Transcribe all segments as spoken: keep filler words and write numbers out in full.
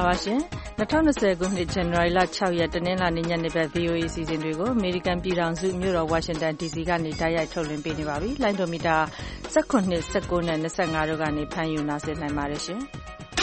ပါရှင်၂၀၂၀ခုနှစ်ဇန်နဝါရီလ၆ရက်တနင်္လာနေ့ညနေဘက် V O A အစီအစဉ်တွေကိုအမေရိကန်ပြည်ထောင်စုမြို့တော်ဝါရှင်တန် D C ကနေတိုက်ရိုက်ထုတ်လွှင့်ပေးနေပါပြီ။လိုင်းဒိုမီတာ၁၇, ၁၉နဲ့၂၅တို့ကနေဖမ်းယူနားဆင်နိုင်ပါတယ်ရှင်။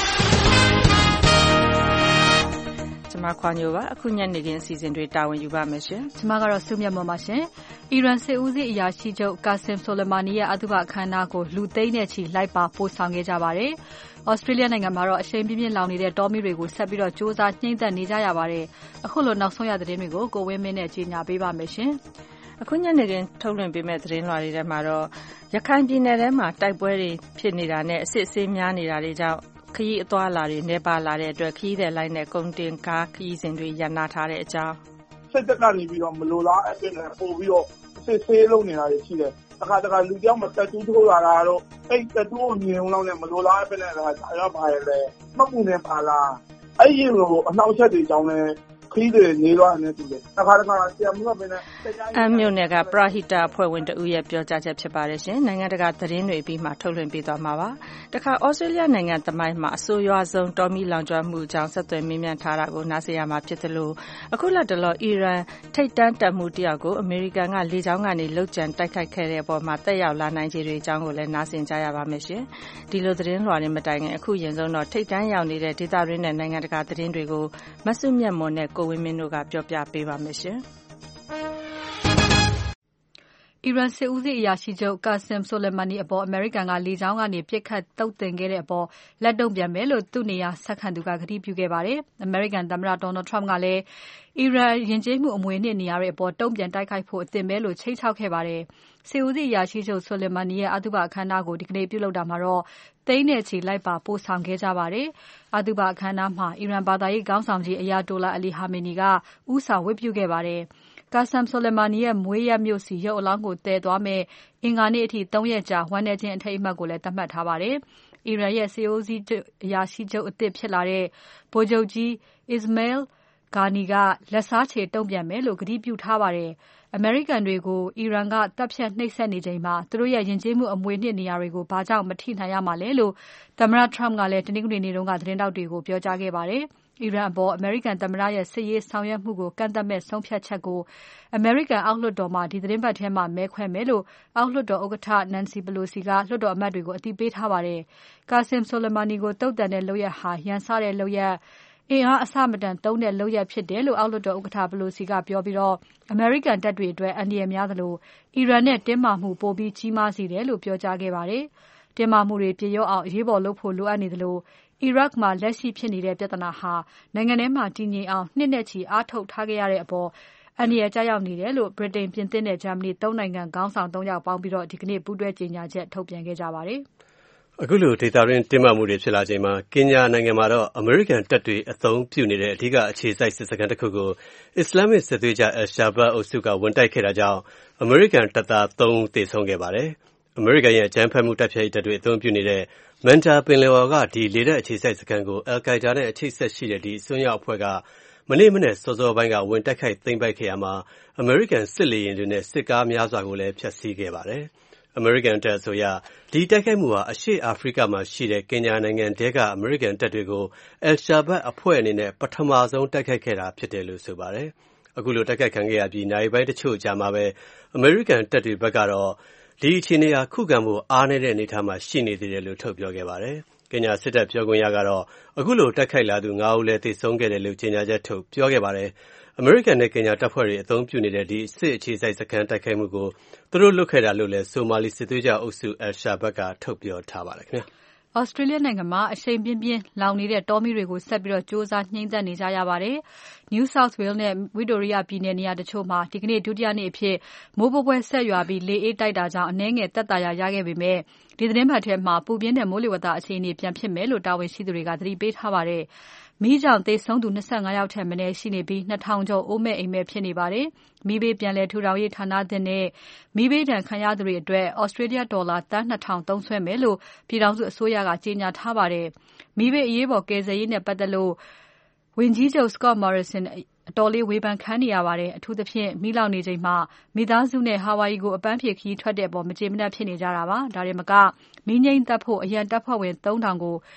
ကျွန်မခွာညိုပါအခုညနေခင်းအစီအစဉ်တွေတာဝန်ယူပါမယ်ရှင်။ကျွန်မကတော့စုမြတ်မော်ပါရှင်။အီရန်စစ်ဦးစီးအရာရှိချုပ် Qasem Soleimani ရဲ့အသုဘအခမ်းအနားကိုလူသိန်းနဲ့ချီလိုက်ပါပို့ဆောင်ခဲ့ကြပါတယ်။ Australia နိုင်ငံမှာတော့အရှိန်ပြင်းပြင်းလောင်နေတဲ့တောမီးတွေကိုဆက်ပြီးတော့စ조사နှိမ့်သက်နေကြရပါတယ်။အခုလိုနောက်ဆုံးရသတင်းတွေကိုကိုဝင်းမင်းနဲ့ကြီးညာပေးပါမယ်ရှင်။အခုညနေခင်းထုတ်လွှင့်ပေးမယ့်သတင်းလွှာတွေထဲမှာတော့ရခိုင်ပြည်နယ်ထဲမှာတိုက်ပွဲတွေဖြစ်နေတာနဲ့အစစ်အဆေးများနေတာတွေကြောင့်ခရီးအသွားလာတွေနေပါလာတဲ့အတွက်ခရီးသည်လိုင်းနဲ့ကုန်တင်ကားခရီးစဉ်တွေရပ်နားထားတဲ့အကြောင်းစစ်တပ်ကနေပြီးတော့မလိုလားအပြင်နဲ့ပို့ပြီးတော့စစ်ဆေးလုပ်နေတာတွေရှိတယ်။တခါတခါလူတယောက်မှတက်တူးထိုးလာတာတော့အဲ့တက်တူးကိုမြင်အောင်နဲ့မလိုလားအပြင်နဲ့ဒါရပါရလေမှတ်မှုနဲ့ပါလားအဲ့ဒီလိုအနှောက်အယှက်တွေကြောင့်လည်းခရီးတွေနေလွှားနေတူတယ်။တခါတခါဆရာမကပဲနဲ့အမ်မြို့နယ်ကပရဟိတအဖွဲ့ဝင်တဦးရဲ့ပြောကြားချက်ဖြစ်ပါတယ်ရှင်။နိုင်ငံတကာသတင်းတွေပြီးမှထုတ်လွှင့်ပေးသွားမှာပါ။တခါဩစတြေးလျနိုင်ငံသမိုင်းမှာအဆိုးရွားဆုံးတော်မီလောင်ကျွမ်းမှုကြောင့်ဆက်သွယ်မေးမြန်းထားတာကိုနားဆင်ရမှာဖြစ်တယ်လို့အခုလက်တလောအီရန်ထိပ်တန်းတပ်မှုတယောက်ကိုအမေရိကန်ကလေကြောင်းကနေလှုပ်ကြံတိုက်ခိုက်ခဲ့တဲ့အပေါ်မှာတက်ရောက်လာနိုင်ခြေတွေအကြောင်းကိုလည်းနားဆင်ကြရပါမယ်ရှင်။ဒီလိုသတင်းလွှာတွေမတိုင်ခင်အခုရင်ဆုံးတော့ထိပ်တန်းရောက်နေတဲ့ဒေသရင်းနဲ့နိုင်ငံတကာသတင်းတွေကိုမဆုမြတ်မွန်နဲ့ကိုဝင်းမင်းတို့ကပြောပြပေးပါမယ်ရှင်။အီရန်စစ်ဦးစီးအရာရှိချုပ် Qasem Soleimani အပေါ်အမေရိကန်ကလေကြောင်းကနေပစ်ခတ်သုတ်သင်ခဲ့တဲ့အပေါ်လက်တုံ့ပြန်မယ်လို့သူ့နေရာဆက်ခံသူကကတိပြုခဲ့ပါတယ်။အမေရိကန်သမ္မတ Donald Trump ကလည်းအီရန်ယဉ်ကျေးမှုအမွေအနှစ်နေရာတွေအပေါ်တုံ့ပြန်တိုက်ခိုက်ဖို့အသင့်ပဲလို့ခြိမ်းခြောက်ခဲ့ပါတယ်။စစ်ဦးစီးအရာရှိချုပ် Soleimani ရဲ့အသုဘအခမ်းအနားကိုဒီကနေ့ပြုလုပ်တာမှာတော့သိန်းနဲ့ချီလိုက်ပါပို့ဆောင်ခဲ့ကြပါတယ်။အသုဘအခမ်းအနားမှာအီရန်ဘာသာရေးခေါင်းဆောင်ကြီး Ayatollah Ali Khamenei ကဦးဆောင်ဝတ်ပြုခဲ့ပါတယ်။ Qasem Soleimani ရဲ့မွေးရပ်မြို့ဆီရုပ်အလောင်းကိုသယ်သွားမယ့်အင်္ဂါနေ့အထိသုံးရက်ကြာဝမ်းနည်းခြင်းအထိမ်းအမှတ်ကိုလည်းသတ်မှတ်ထားပါတယ်။အီရန်ရဲ့စစ်ဦးစီးအရာရှိချုပ်အသစ်ဖြစ်လာတဲ့ဗိုလ်ချုပ်ကြီး Ismail Ghani ကလက်စားချေတုံ့ပြန်မယ်လို့ကတိပြုထားပါတယ်။အမေရိကန်တွေကိုအီရန်ကတပ်ဖြတ်နှိပ်စက်နေချိန်မှာသူတို့ရဲ့ယဉ်ကျေးမှုအမွေအနှစ်နေရာတွေကိုဘာကြောင့်မထိနိုင်ရမှာလဲလို့သမ္မတ Trump ကလည်းတနင်္ဂနွေနေ့တုန်းကသတင်းထောက်တွေကိုပြောကြားခဲ့ပါတယ်။အီရန်အပေါ်အမေရိကန်သမ္မတရဲ့စစ်ရေးဆောင်ရွက်မှုကိုကန့်သတ်မဲ့ဆုံးဖြတ်ချက်ကိုအမေရိကန်အောက်လွှတ်တော်မှာဒီသတင်းပတ်ထဲမှာမဲခွဲမယ်လို့အောက်လွှတ်တော်ဥက္ကဋ္ဌ Nancy Pelosi ကလွှတ်တော်အမတ်တွေကိုအသိပေးထားပါတယ်။ Qasem Soleimani ကိုတုတ်တန်တဲ့လုပ်ရပ်ဟာရန်စတဲ့လုပ်ရပ်အင်အားအဆမတန်သုံးတဲ့လုပ်ရပ်ဖြစ်တယ်လို့အောက်လွှတ်တော်ဥက္ကဋ္ဌ Pelosi ကပြောပြီးအမေရိကန်တပ်တွေအတွက်အန္တရာယ်များသလိုအီရန်နဲ့တင်းမာမှုပိုပြီးကြီးမားစေတယ်လို့ပြောကြားခဲ့ပါတယ်။တင်းမာမှုတွေပြေလျော့အောင်အရေးပေါ်လုပ်ဖို့လိုအပ်နေသလိုအီရတ်မှာလက်ရှိဖြစ်နေတဲ့ပြဿနာဟာနိုင်ငံထဲမှာတည်ငြိမ်အောင်နှစ်နဲ့ချီအားထုတ်ထားခဲ့ရတဲ့အပေါ်အန္တရာယ်ကျရောက်နေတယ်လို့ဗြိတိန်ပြင်သစ်နဲ့ဂျာမနီသုံးနိုင်ငံခေါင်းဆောင်သုံးယောက်ပေါင်းပြီးဒီကနေ့ပူးတွဲကြေညာချက်ထုတ်ပြန်ခဲ့ကြပါတယ်။အခုလိုဒေသတွင်းတင်းမာမှုတွေဖြစ်လာချိန်မှာကင်ညာနိုင်ငံမှာတော့အမေရိကန်တပ်တွေအသုံးပြုနေတဲ့အဓိကအခြေစိုက်စစ်စခန်းတစ်ခုကိုအစ္စလာမစ်စစ်သွေးကြွ Al-Shabaab အုပ်စုကဝင်တိုက်ခဲ့တာကြောင့်အမေရိကန်တပ်သားသုံးဦးသေဆုံးခဲ့ပါတယ်။အမေရိကန်ရဲ့အကြမ်းဖက်မှုတပ်ဖြတ်ရေးတပ်တွေအသုံးပြုနေတဲ့Manta ပင်လယ်အော်ကဒီလေတပ်အခြေစိုက်စခန်းကို Al-Qaeda နဲ့အချိတ်ဆက်ရှိတဲ့ဒီအစွန်းရောက်အဖွဲ့ကမနေ့မနက်စောစောပိုင်းကဝင်တိုက်ခိုက်သိမ်းပိုက်ခဲ့ရမှာအမေရိကန်စစ်လေယာဉ်တွေနဲ့စစ်ကားများစွာကိုလည်းဖျက်ဆီးခဲ့ပါတယ်။အမေရိကန်တပ်အဆိုအရဒီတိုက်ခိုက်မှုဟာအရှေ့အာဖရိကမှာရှိတဲ့ကင်ညာနိုင်ငံတဲကအမေရိကန်တပ်တွေကို Al-Shabaab အဖွဲ့အနေနဲ့ပထမဆုံးတိုက်ခိုက်ခဲ့တာဖြစ်တယ်လို့ဆိုပါတယ်။အခုလိုတိုက်ခိုက်ခံခဲ့ရပြီးနိုင်ပိုင်းတချို့ကြာမှာပဲအမေရိကန်တပ်တွေဘက်ကတော့ဒီအခြေအနေဟာခုခံမှုအားနည်းတဲ့အနေအထားမှာရှိနေသေးတယ်လို့ထုတ်ပြောခဲ့ပါတယ်။ကင်ညာစစ်တပ်ပြောခွင့်ရကတော့အခုလိုတိုက်ခိုက်လာသူငါးဦးလည်းသေဆုံးခဲ့တယ်လို့ကြေညာချက်ထုတ်ပြောခဲ့ပါတယ်။အမေရိကန်နဲ့ကင်ညာတပ်ဖွဲ့တွေအသုံးပြုနေတဲ့ဒီစစ်အခြေစိုက်စခန်းတိုက်ခိုက်မှုကိုသူတို့လုပ်ခဲ့တာလို့လည်းဆိုမာလီစစ်သွေးကြွအုပ်စု Al-Shabaab ကထုတ်ပြောထားပါတယ်ခင်ဗျာ။ Australia နိုင်ငံမှာအရှိန်ပြင်းပြင်းလောင်နေတဲ့တောမီးတွေကိုဆက်ပြီးစ조사နှိမ့်သက်နေကြရပါတယ်။ New South Wales နဲ့ Victoria ပြည်နယ်နေရာတချို့မှာဒီကနေ့ဒုတိယနေ့အဖြစ်မိုးပွဲပွဲဆက်ရွာပြီးလေအေးတိုက်တာကြောင့်အနည်းငယ်သက်သာရာရခဲ့ပေမဲ့ဒီသတင်းပတ်ထဲမှာပူပြင်းတဲ့မိုးလေဝသအခြေအနေပြန်ဖြစ်မယ်လို့တာဝန်ရှိသူတွေကသတိပေးထားပါတယ်။မီးကြောင့်သေဆုံးသူ၂၅ယောက်ထက်မနည်းရှိနေပြီး၂ထောင်ကျော်အိုးမဲ့အိမ်မဲ့ဖြစ်နေပါတယ်။မီးဘေးပြန်လည်ထူထောင်ရေးဌာနသစ်နဲ့မီးဘေးဒဏ်ခံရသူတွေအတွက် Australia ဒေါ်လာသန်းနှစ်ထောင်သုံးစွဲမယ်လို့ပြည်ထောင်စုအစိုးရကကြေညာထားပါတယ်။မီးဘေးအရေးပေါ်ကယ်ဆယ်ရေးနဲ့ပတ်သက်လို့ဝန်ကြီးချုပ် Scott Morrison အတော်လေးဝေဖန်ခံနေရပါတယ်။အထူးသဖြင့်မီးလောင်နေချိန်မှာမိသားစုနဲ့ Hawaii ကိုအပန်းဖြေခရီးထွက်တဲ့အပေါ်မကျေမနပ်ဖြစ်နေကြတာပါ။ဒါတွေမကမီးငြိမ်းသတ်ဖို့အရန်တပ်ဖွဲ့ဝင်သုံးထောင်ကို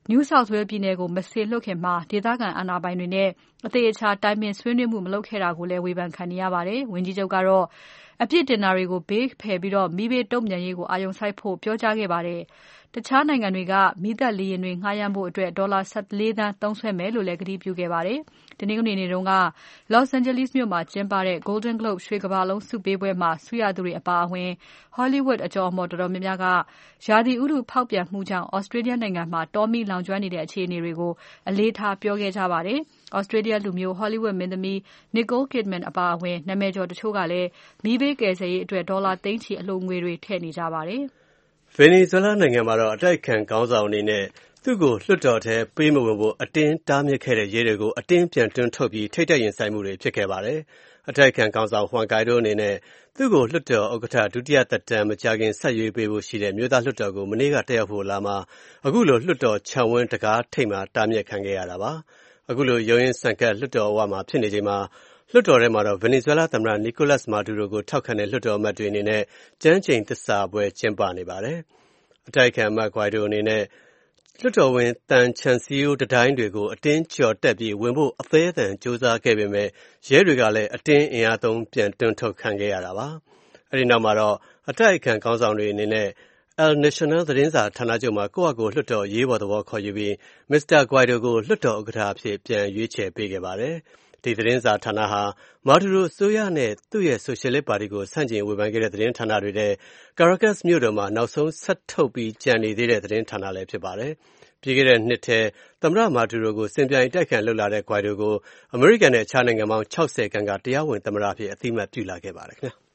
New South Wales ပြည်နယ်ကိုမစေလွှတ်ခင်မှာဒေသခံအာဏာပိုင်တွေနဲ့အသေးအချာတိုင်ပင်ဆွေးနွေးမှုမလုပ်ခဲ့တာကိုလည်းဝေဖန်ခံနေရပါတယ်။ဝန်ကြီးချုပ်ကတော့အပြစ်တင်တာတွေကိုဘေးဖယ်ပြီးမီးဘေးတုံ့ပြန်ရေးကိုအာရုံစိုက်ဖို့ပြောကြားခဲ့ပါတယ်။တခြားနိုင်ငံတွေကမီးသတ်လေယာဉ်တွေငှားရမ်းဖို့အတွက်ဒေါ်လာ၁၄သန်းသုံးစွဲမယ်လို့လည်းကတိပြုခဲ့ပါတယ်။တနင်္ဂနွေနေ့တုန်းက Los Angeles မြို့မှာကျင်းပတဲ့ Golden Globe ရွှေကမ္ဘာလုံးဆုပေးပွဲမှာဆုရသူတွေအပါအဝင် Hollywood အကျော်အမော်တော်တော်များများကရာသီဥတုဖောက်ပြန်မှုကြောင့် Australia နိုင်ငံမှာတောမီးလောင်ကျွမ်းနေတဲ့အခြေအနေတွေကိုအလေးထားပြောခဲ့ကြပါတယ်။ Australia လူမျိုး Hollywood မင်းသမီး Nicole Kidman အပါအဝင်နာမည်ကျော်တချို့ကလည်းမီးဘေးကယ်ဆယ်ရေးအတွက်ဒေါ်လာသိန်းချီအလှူငွေတွေထည့်နေကြပါတယ်။ Venezuela နိုင်ငံမှာတော့အတိုက်အခံခေါင်းဆောင်အနေနဲ့သူ့ကိုလွှတ်တော်ထဲပေးမဝင်ဖို့အတင်းတားမြစ်ခဲ့တဲ့ရဲတွေကိုအတင်းပြန်တွန်းထုတ်ပြီးထိပ်တိုက်ရင်ဆိုင်မှုတွေဖြစ်ခဲ့ပါတယ်။အတိုက်အခံခေါင်းဆောင် Juan Guaido အနေနဲ့သူ့ကိုလွှတ်တော်ဥက္ကဋ္ဌဒုတိယသက်တမ်းမကြာခင်ဆက်ရွေးပေးဖို့ရှိတဲ့မြို့သားလွှတ်တော်ကိုမနေ့ကတက်ရောက်ဖို့လာမှာအခုလိုလွှတ်တော်ခြံဝန်းတကားထိပ်မှာတားမြစ်ခံခဲ့ရတာပါ။အခုလိုရုန်းရင်းဆန်ခတ်လွှတ်တော်ဝမှာဖြစ်နေချိန်မှာလွှတ်တော်ထဲမှာတော့ Venezuela သမ္မတ Nicolas Maduro ကိုထောက်ခံတဲ့လွှတ်တော်အမတ်တွေအနေနဲ့ကျမ်းကျိန်သစ္စာပွဲကျင်းပနေပါတယ်။အတိုက်အခံအမတ် Guaido အနေနဲ့လွှတ်တော်ဝင်သံခြံစည်းရိုးတံတိုင်းတွေကိုအတင်းကျော်တက်ပြီးဝင်ဖို့အသေးအံကြိုးစားခဲ့ပေမဲ့ရဲတွေကလည်းအတင်းအင်အားသုံးပြန်တွန်းထုတ်ခံခဲ့ရတာပါ။အဲဒီနောက်မှာတော့အတိုက်အခံခေါင်းဆောင်တွေအနေနဲ့ El Nacional သတင်းစာဌာနချုပ်မှာကိုယ့်အကိုလွှတ်တော်ရေးပေါ်သဘောခေါ်ယူပြီး Mr. Guaido ကိုလွှတ်တော်ဥက္ကဋ္ဌအဖြစ်ပြန်ရွေးချယ်ပေးခဲ့ပါတယ်။ဒီသတင်းစာဌာနဟာမာဒူရိုအစိုးရနဲ့သူ့ရဲ့ဆိုရှယ်လစ်ပါတီကိုဆန့်ကျင်ဝေဖန်ခဲ့တဲ့သတင်းဌာနတွေထဲ Caracas မြို့တော်မှာနောက်ဆုံးဆက်ထုတ်ပြီးကြံနေသေးတဲ့သတင်းဌာနလည်းဖြစ်ပါတယ်။ပြီးခဲ့တဲ့နှစ်ထဲသမ္မတမာဒူရိုကိုစင်ပြိုင်တိုက်ခံလုပ်လာတဲ့ Guaido ကိုအမေရိကန်နဲ့အခြားနိုင်ငံပေါင်း၆၀ခန့်ကတရားဝင်သမ္မတအဖြစ်အသိအမှတ်ပြုလာခဲ့ပါတယ်ခင်ဗျာ။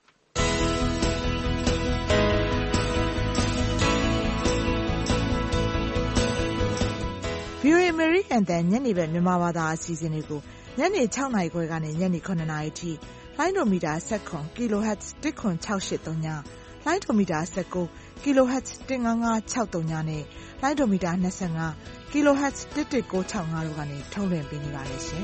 ဗွီအိုအေ American တန်ညနေဘက်မြန်မာဘာသာအစီအစဉ်တွေကိုညနေ၆နာရီခွဲကနေညနေ၇နာရီထိလိုင်းဒိုမီတာ၁၇ kilohertz ၁၇၆၈၃ညလိုင်းဒိုမီတာ၁၉ kilohertz ၁၅၅၆၃ညနဲ့လိုင်းဒိုမီတာ၂၅ kilohertz ၁၁၉၆၅တို့ကနေထုတ်လွှင့်ပေးနေပါတယ်ရှင်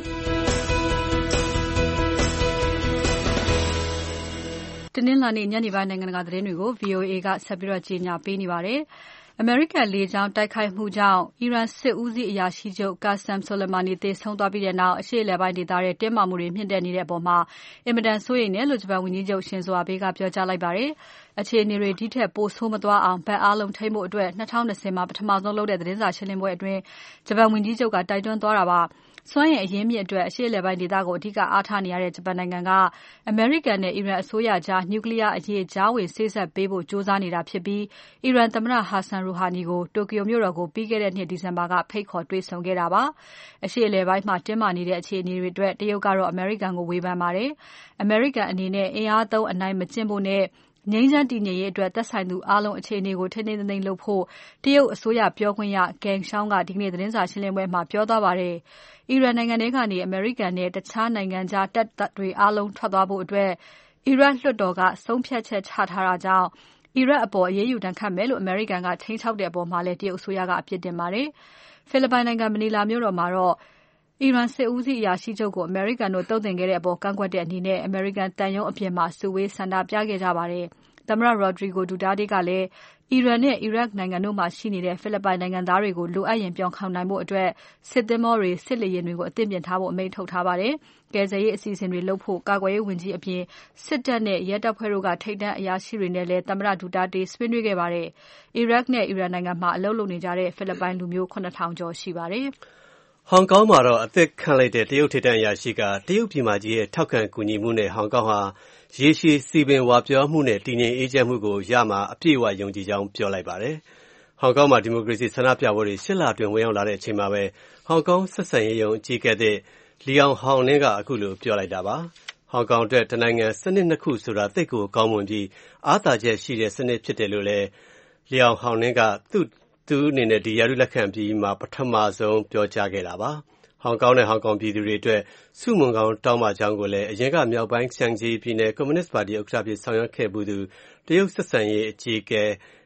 ။တနင်္လာနေ့ညနေပိုင်းနိုင်ငံတကာသတင်းတွေကို ဗွီအိုအေကဆက်ပြီးကြေညာပေးနေပါတယ်။ အမေရိကန်လေကြောင်းတိုက်ခိုက်မှုကြောင့်အီရန်စစ်ဦးစီးအရာရှိချုပ် Qasem Soleimani သေဆုံးသွားပြီးနောက်အရှေ့အလယ်ပိုင်းဒေသထဲတင်းမာမှုတွေမြင့်တက်နေတဲ့အပေါ်အင်မတန်စိုးရိမ်တယ်လို့ဂျပန်ဝန်ကြီးချုပ် Shinzo Abe ကပြောကြားလိုက်ပါတယ်။အခြေအနေတွေဒီထက်ပိုဆိုးမသွားအောင်ဘက်အားလုံးထိန်းဖို့အတွက်၂၀၂၀မှာပထမဆုံးလုပ်တဲ့သတင်းစာရှင်းလင်းပွဲအတွင်းဂျပန်ဝန်ကြီးချုပ်ကတိုက်တွန်းသွားတာပါ။စွမ်းအင်အရင်းမြစ်အတွက်အရှေ့အလယ်ပိုင်းဒေသကိုအဓိကအားထားနေရတဲ့ဂျပန်နိုင်ငံကအမေရိကန်နဲ့အီရန်အစိုးရကြားနျူကလ িয়ার အရေးကြားဝင်စေ့စပ်ပေးဖို့ကြိုးစားနေတာဖြစ်ပြီးအီရန်သမ္မတ Hassan Rouhani ကိုတိုကျိုမြို့တော်ကိုပြီးခဲ့တဲ့နှစ်ဒီဇင်ဘာကဖိတ်ခေါ်တွေ့ဆုံခဲ့တာပါ။အရှေ့အလယ်ပိုင်းမှာတင်းမာနေတဲ့အခြေအနေတွေအတွက်တရုတ်ကတော့အမေရိကန်ကိုဝေဖန်ပါတယ်။အမေရိကန်အနေနဲ့အင်အားသုံးအနိုင်မကျင့်ဖို့နဲ့ငြိမ်းချမ်းတည်ငြိမ်ရေးအတွက်သက်ဆိုင်သူအားလုံးအခြေအနေကိုထိန်းထိန်းသိမ်းသိမ်းလုပ်ဖို့တရုတ်အစိုးရပြောခွင့်ရ Geng Shuang ကဒီကနေ့သတင်းစာရှင်းလင်းပွဲမှာပြောသွားပါတယ်။အီရန်နိုင်ငံထဲကနေအမေရိကန်နဲ့တခြားနိုင်ငံကြားတပ်တွေအားလုံးထွက်သွားဖို့အတွက်အီရတ်လွှတ်တော်ကဆုံးဖြတ်ချက်ချထားတာကြောင့်အီရတ်အပေါ်အရေးယူဒဏ်ခတ်မယ်လို့အမေရိကန်ကချိန်ချောက်တဲ့အပေါ်မှာလည်းတရုတ်အစိုးရကအပြစ်တင်ပါတယ်။ဖိလစ်ပိုင်နိုင်ငံမနီလာမြို့တော်မှာတော့အီရန်စစ်ဦးစီးအရာရှိချုပ်ကိုအမေရိကန်တို့တုံ့ပြန်ခဲ့တဲ့အပေါ်ကန့်ကွက်တဲ့အနေနဲ့အမေရိကန်တန်ယုံအပြင်မှာစုဝေးဆန္ဒပြခဲ့ကြပါတယ်။သမ္မတ Rodrigo Duterte ကလည်းအီရန်နဲ့အီရတ်နိုင်ငံတို့မှာရှိနေတဲ့ဖိလစ်ပိုင်နိုင်ငံသားတွေကိုလိုအပ်ရင်ပြောင်းခေါင်နိုင်ဖို့အတွက်စစ်သင်္ဘောတွေစစ်လေယာဉ်တွေကိုအသင့်ပြင်ထားဖို့အမိန့်ထုတ်ထားပါတယ်။ကယ်ဆယ်ရေးအစီအစဉ်တွေလုပ်ဖို့ကာကွယ်ရေးဝန်ကြီးအပြင်စစ်တပ်နဲ့ရဲတပ်ဖွဲ့တို့ကထိပ်တန်းအရာရှိတွေနဲ့လည်းသမ္မတ Duterte ဆွေးနွေးခဲ့ပါတယ်။အီရတ်နဲ့အီရန်နိုင်ငံမှာအလုပ်လုပ်နေကြတဲ့ဖိလစ်ပိုင်လူမျိုး၇ထောင်ကျော်ရှိပါတယ်။ဟောင်ကောင်မှာတော့အသစ်ခန့်လိုက်တဲ့တရုတ်ထိပ်တန်းအရာရှိကတရုတ်ပြည်မကြီးရဲ့ထောက်ခံကူညီမှုနဲ့ဟောင်ကောင်ဟာရေရှည်စီပင်ဝါပြောမှုနဲ့တည်ငြိမ်အေးချမ်းမှုကိုရမှာအပြည့်အဝယုံကြည်ကြောင်းပြောလိုက်ပါတယ်။ဟောင်ကောင်မှာဒီမိုကရေစီဆန္ဒပြပွဲတွေရှစ်လအတွင်းဝင်ရောက်လာတဲ့အချိန်မှာပဲဟောင်ကောင်ဆက်ဆံရေးယုံအကြီးအကဲတဲ့လီအောင်ဟောင်နင်းကအခုလိုပြောလိုက်တာပါ။ဟောင်ကောင်အတွက်တနိုင်ငံစနစ်နှစ်ခုဆိုတာသိပ်ကိုကောင်းမွန်ပြီးအားသာချက်ရှိတဲ့စနစ်ဖြစ်တယ်လို့လည်းလီအောင်ဟောင်နင်းကသူ့သူအနေနဲ့ဒီရာထူးလက်ခံပြီးမှပထမဆုံးပြောကြားခဲ့တာပါ။ဟောင်ကောင်နဲ့ဟောင်ကောင်ပြည်သူတွေအတွက်စုမုံကောင်းတောင်းပကြောင်းကိုလည်းအရင်ကမြောက်ပိုင်းရှန်ဂျီပြည်နယ်ကွန်မြူနစ်ပါတီဥက္ကဋ္ဌဖြစ်ဆောင်ရွက်ခဲ့မှုသူတရုတ်ဆက်ဆံရေးအကြီးအကဲ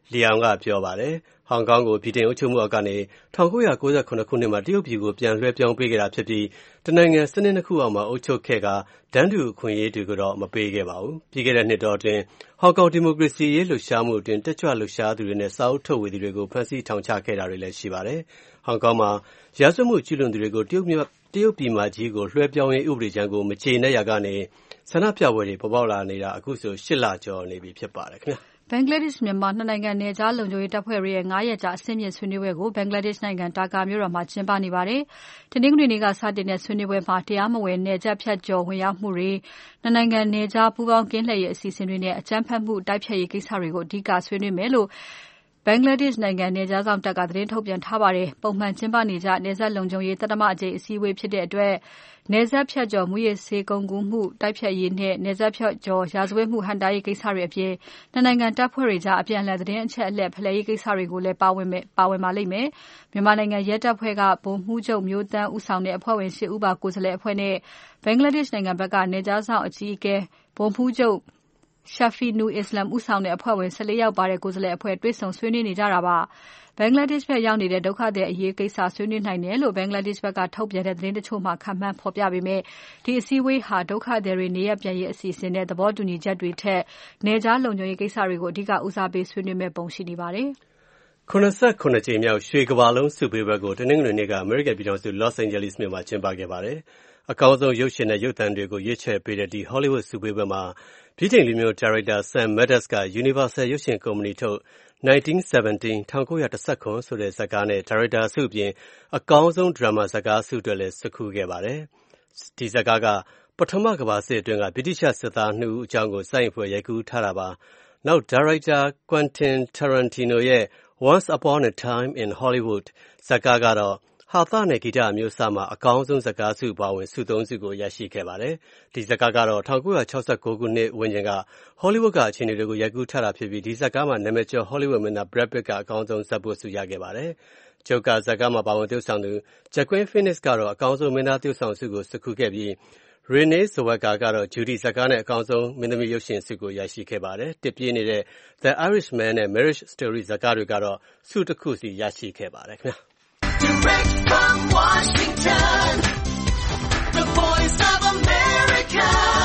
လီအောင်ကပြောပါတယ်။ဟောင်ကောင်ကိုဗြိတိန်အုပ်ချုပ်မှုအောက်ကနေ၁၉၉၇ခုနှစ်မှာတရုတ်ပြည်ကိုပြန်လွှဲပြောင်းပေးခဲ့တာဖြစ်ပြီးတနိုင်ငံစနစ်နှစ်ခုအောက်မှာအုပ်ချုပ်ခဲ့ကတန်းတူအခွင့်အရေးတွေကိုတော့မပေးခဲ့ပါဘူး။ပြီးခဲ့တဲ့နှစ်တော်အတွင်းဟောင်ကောင်ဒီမိုကရေစီရေးလှုပ်ရှားမှုအတွင်းတက်ကြွလှုပ်ရှားသူတွေနဲ့စာအုပ်ထုတ်ဝေသူတွေကိုဖမ်းဆီးထောင်ချခဲ့တာတွေလည်းရှိပါတယ်။ဟောင်ကောင်မှာရာဇဝတ်မှုကျူးလွန်သူတွေကိုတရုတ်ပြည်တရုတ်ပြည်မကြီးကိုလွှဲပြောင်းရေးဥပဒေကြမ်းကိုမကျေနပ်ရာကနေဆန္ဒပြပွဲတွေပေါ်ပေါက်လာနေတာအခုဆိုရှစ်လကျော်နေပြီဖြစ်ပါတယ်ခင်ဗျာဘင်္ဂလားဒေ့ရှ်မြန်မာနှစ်နိုင်ငံနယ်ခြားလုံခြုံရေးတပ်ဖွဲ့တွေရဲ့ငါးရက်ကြာအဆင့်မြင့်ဆွေးနွေးပွဲကိုဘင်္ဂလားဒေ့ရှ်နိုင်ငံဒါကာမြို့တော်မှာကျင်းပနေပါတယ်။တနင်္ဂနွေနေ့ကစတင်တဲ့ဆွေးနွေးပွဲမှာတရားမဝင်နယ်ခြားဖြတ်ကျော်ဝင်ရောက်မှုတွေနှစ်နိုင်ငံနယ်ခြားပူးပေါင်းကင်းလှည့်ရေးအစီအစဉ်တွေနဲ့အကြမ်းဖက်မှုတိုက်ဖျက်ရေးကိစ္စတွေကိုအဓိကဆွေးနွေးမယ်လို့ဘင်္ဂလားဒေ့ရှ်နိုင်ငံနယ်ခြားစောင့်တပ်ကသတင်းထုတ်ပြန်ထားပါတယ်။ပုံမှန်ကျင်းပနေကြနယ်စပ်လုံခြုံရေးတတမအကြိမ်အစည်းအဝေးဖြစ်တဲ့အတွက်နယ်စပ်ဖြတ်ကျော်မှုရေးစေကုန်ကူမှုတိုက်ဖြတ်ရေးနဲ့နယ်စပ်ဖြတ်ကျော်ရာဇဝတ်မှုဟန်တာရေးကိစ္စတွေအပြင်နှစ်နိုင်ငံတပ်ဖွဲ့တွေကြားအပြန်အလှန်သတင်းအချက်အလက်ဖလှယ်ရေးကိစ္စတွေကိုလည်းပါဝင်မယ်ပါဝင်ပါလိမ့်မယ်။မြန်မာနိုင်ငံရဲတပ်ဖွဲ့ကဗိုလ်မှူးချုပ်မျိုးတန်းဦးဆောင်တဲ့အဖွဲ့ဝင်ရှစ်ဦးပါကိုယ်စားလှယ်အဖွဲ့နဲ့ဘင်္ဂလားဒေ့ရှ်နိုင်ငံဘက်ကနယ်ခြားစောင့်အကြီးအကဲဗိုလ်မှူးချုပ်Shafinul Islam ဦးဆောင်တဲ့အဖွဲ့ဝင်၁၄ယောက်ပါတဲ့ကိုယ်စားလှယ်အဖွဲ့တွေ့ဆုံဆွေးနွေးနေကြတာပါ။ဘင်္ဂလားဒေ့ရှ်ဘက်ရောက်နေတဲ့ဒုက္ခသည်အရေးကိစ္စဆွေးနွေးနိုင်တယ်လို့ဘင်္ဂလားဒေ့ရှ်ဘက်ကထုတ်ပြန်တဲ့သတင်းတချို့မှာခန့်မှန်းဖော်ပြပေမဲ့ဒီအစည်းအဝေးဟာဒုက္ခသည်တွေနေရပ်ပြန်ရေးအစီအစဉ်နဲ့သဘောတူညီချက်တွေထက်နယ်ခြားလုံခြုံရေးကိစ္စတွေကိုအဓိကဦးစားပေးဆွေးနွေးမဲ့ပုံရှိနေပါတယ်။ခုနစ်ဆယ့်ခုနှစ်ကြိမ်မြောက်ရွှေကမ္ဘာလုံးဆုပေးပွဲကိုတနင်္ဂနွေနေ့ကအမေရိကန်ပြည်ထောင်စု Los Angeles မြို့မှာကျင်းပခဲ့ပါတယ်။အကောင်းဆုံးရုပ်ရှင်နဲ့ရုပ်သံတွေကိုရွေးချယ်ပေးတဲ့ဒီ Hollywood ဆုပေးပွဲမှာဗြိတိန်လူမျိုးဒါရိုက်တာ Sam Mendes က Universal ရုပ်ရှင်ကုမ္ပဏီထုတ်nineteen seventeen ၁၉၁၇ဆိုတဲ့ဇာတ်ကားနဲ့ဒါရိုက်တာဆုအပြင်အကောင်းဆုံးဒရာမာဇာတ်ကားဆုအတွက်လည်းဆွတ်ခူးခဲ့ပါတယ်။ဒီဇာတ်ကားကပထမကမ္ဘာစစ်အတွင်းကဗြိတိရှစစ်သားနှစ်ဦးအကြောင်းကိုစိုက်ဖွယ်ရိုက်ကူးထားတာပါ။နောက်ဒါရိုက်တာ Quentin Tarantino ရဲ့ Once Upon a Time in Hollywood ဇာတ်ကားကတော့ဟာသနဲ့ဂီတအမျိုးအစားမှာအကောင်းဆုံးဇာတ်ကားဆုပါဝင်ဆုသုံးဆုကိုရရှိခဲ့ပါတယ်။ဒီဇာတ်ကားကတော့၁၉၆၉ခုနှစ်ဝန်းကျင်က Hollywood ကအခြေအနေတွေကိုရိုက်ကူးထားတာဖြစ်ပြီးဒီဇာတ်ကားမှာနာမည်ကျော် Hollywood မင်းသား Brad Pitt ကအကောင်းဆုံးဇာတ်ပို့ဆုရခဲ့ပါတယ်။ Joker ဇာတ်ကားမှာပါဝင်သရုပ်ဆောင်သူ Joaquin Phoenix ကတော့အကောင်းဆုံးမင်းသားသရုပ်ဆောင်ဆုကိုဆွတ်ခူးခဲ့ပြီး Renee Zellweger ကတော့ Judy ဇာတ်ကားနဲ့အကောင်းဆုံးမင်းသမီးရုပ်ရှင်ဆုကိုရရှိခဲ့ပါတယ်။တစ်ပြေးနေတဲ့ The Irishman နဲ့ Marriage Story ဇာတ်ကားတွေကတော့ဆုတစ်ခုစီရရှိခဲ့ပါတယ်ခင်ဗျာ Direct from Washington, the voice of America,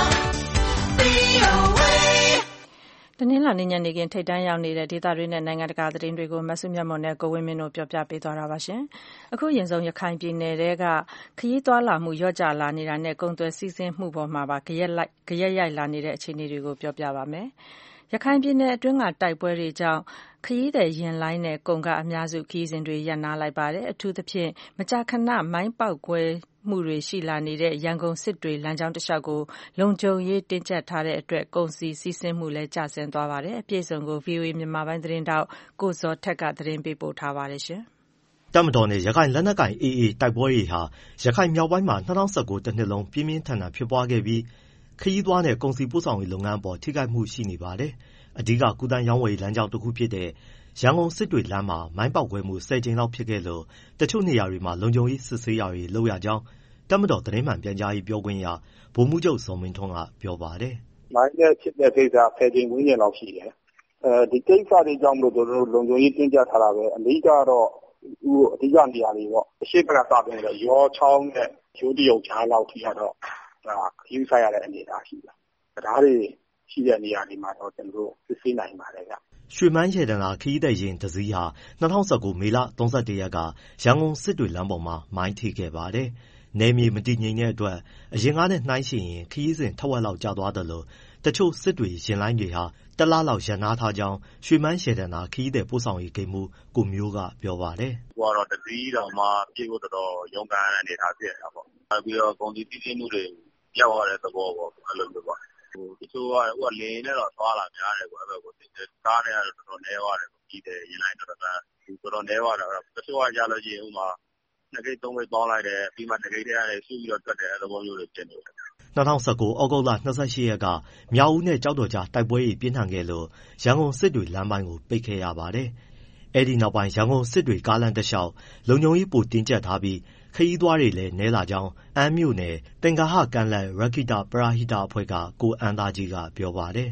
V O A တနင်္လာနေ့ညနေခင်းထိပ်တန်းရောက်နေတဲ့ဒေသတွင်းနဲ့နိုင်ငံတကာသတင်းတွေကိုမဆုမြတ်မွန်နဲ့ကိုဝင်းမင်းတို့ပြောပြပေးသွားတာပါရှင်။အခုရင်ဆုံးရခိုင်ပြည်နယ်ကခရီးသွားလာမှုရော့ကျလာနေတာနဲ့ကုန်သွယ်စီးဆင်းမှုပေါ်မှာပါကြရက်လိုက်ကြရက်ရိုက်လာနေတဲ့အခြေအနေတွေကိုပြောပြပါမယ်။ရခိုင်ပြည်နယ်အတွင်းကတိုက်ပွဲတွေကြောင့်ခရီးသည်ရင်လိုင်းနဲ့ကုန်ကားအများစုခရီးစဉ်တွေရပ်နားလိုက်ပါတယ်။အထူးသဖြင့်မကြာခဏမိုင်းပေါက်ကွဲမှုတွေရှိလာနေတဲ့ရန်ကုန်စစ်တွေလမ်းကြောင်းတစ်လျှောက်ကိုလုံခြုံရေးတင်းကျပ်ထားတဲ့အတွက်ကုန်စည်စီးဆင်းမှုလည်းကျဆင်းသွားပါတယ်။အပြည့်အစုံကို ဗွီအိုအေ မြန်မာပိုင်းသတင်းတောက်ကိုဇော်ထက်ကသတင်းပေးပို့ထားပါတယ်ရှင်။တပ်မတော်နဲ့ရခိုင်လက်နက်ကိုင် အေအေ တိုက်ပွဲတွေဟာရခိုင်မြောက်ပိုင်းမှာ၂၀၁၉တနှစ်လုံးပြင်းပြင်းထန်ထန်ဖြစ်ပွားခဲ့ပြီးခရီးသွားနဲ့ကုန်စည်ပို့ဆောင်ရေးလုပ်ငန်းအပေါ်ထိခိုက်မှုရှိနေပါတယ်။အဓိကကူးသန်းရောင်းဝယ်လမ်းကြောင်းတစ်ခုဖြစ်တဲ့ရန်ကုန်စစ်တွေလမ်းမှာမိုင်းပေါက်ကွဲမှုဆယ်ကြိမ်လောက်ဖြစ်ခဲ့လို့တချို့နေရာတွေမှာလုံခြုံရေးစစ်ဆေးရာတွေလုပ်ရကြောင်းတပ်မတော်သတင်းမှန်ပြန်ကြားရေးပြောခွင့်ရဗိုလ်မှူးချုပ်ဇော်မင်းထွန်းကပြောပါတယ်။မိုင်းနဲ့ဖြစ်တဲ့ကိစ္စဆယ်ကြိမ်ဝန်းကျင်လောက်ရှိတယ်။အဲဒီကိစ္စတွေကြောင့်မို့လို့တို့လုံခြုံရေးတင်းကျပ်ထားတာပဲအဓိကတော့ဟိုအဓိကနေရာတွေပေါ့အရှိတ်ကစပြီးတော့ရောချောင်းနဲ့ရိုးတရုတ်ကြားလောက်ထိကတော့ဒါယူဆိုင်ရတဲ့အနေအထားရှိတယ်။ဒါတွေရှိတဲ့နေရာတွေမှာတော့ကျွန်တော်တို့စစ်ဆေးနိုင်ပါတယ်ဗျ။ရွှေမန်းရတနာခရီးသည်ယာဉ်တစ်စီးဟာ၂၀၁၉မေလ၃၁ရက်ကရန်ကုန်စစ်တွေလမ်းပေါ်မှာမိုင်းထိခဲ့ပါတယ်။နယ်မြေမတည်ငြိမ်တဲ့အတွက်အရင်ကနဲ့နှိုင်းယှဉ်ရင်ခရီးစဉ်ထက်ဝက်လောက်ကျသွားတယ်လို့တချို့စစ်တွေယာဉ်လိုင်းတွေဟာတလလောက်ရပ်နားထားကြောင်းရွှေမန်းရတနာခရီးသည်ပို့ဆောင်ရေးဂိတ်မှူးကိုမျိုးကပြောပါတယ်။ဟိုကတော့တတိတော်မှပြေဖို့တော်တော်ရုန်းကန်အနေထားဖြစ်နေတာပေါ့။ပြီးတော့ကုန်စည်စီးဆင်းမှုတွေပြောက်ရတဲ့သဘောပေါ့အဲ့လိုမျိုးပေါ့။ဟိုတချို့ကဟိုကလင်းနဲ့တော့သွားလာများတယ်ကွအဲ့ဘက်ကိုကားနဲ့ကတော့တော်တော်နည်းသွားတယ်ကြီးတယ်ရင်လိုက်တော့တော်တော်နည်းသွားတာတချို့ကကြလို့ရှိရင်ဥမာနှစ်ဂိတ်သုံးဂိတ်ပေါင်းလိုက်တယ်ပြီးမှတစ်ဂိတ်တည်းကနေစုပြီးတော့ထွက်တယ်အဲ့လိုမျိုးတွေဖြစ်နေတယ်၂၀၁၉ဩဂုတ်လ၂၈ရက်ကမြောက်ဦးနဲ့ကျောက်တော်ကြားတိုက်ပွဲကြီးပြင်းထန်ခဲ့လို့ရန်ကုန်စစ်တွေလမ်းပိုင်းကိုပိတ်ခဲ့ရပါတယ်။အဲဒီနောက်ပိုင်းရန်ကုန်စစ်တွေကားလမ်းတစ်လျှောက်လုံခြုံရေးပိုတင်းကျပ်ထားပြီးခရီးသွားတွေလည်းနည်းလာကြောင်းအမ်းမြို့နယ်သင်္ဂဟကမ်းလက်ရက္ခိတပရဟိတအဖွဲ့ကကိုအမ်းသားကြီးကပြောပါတယ်။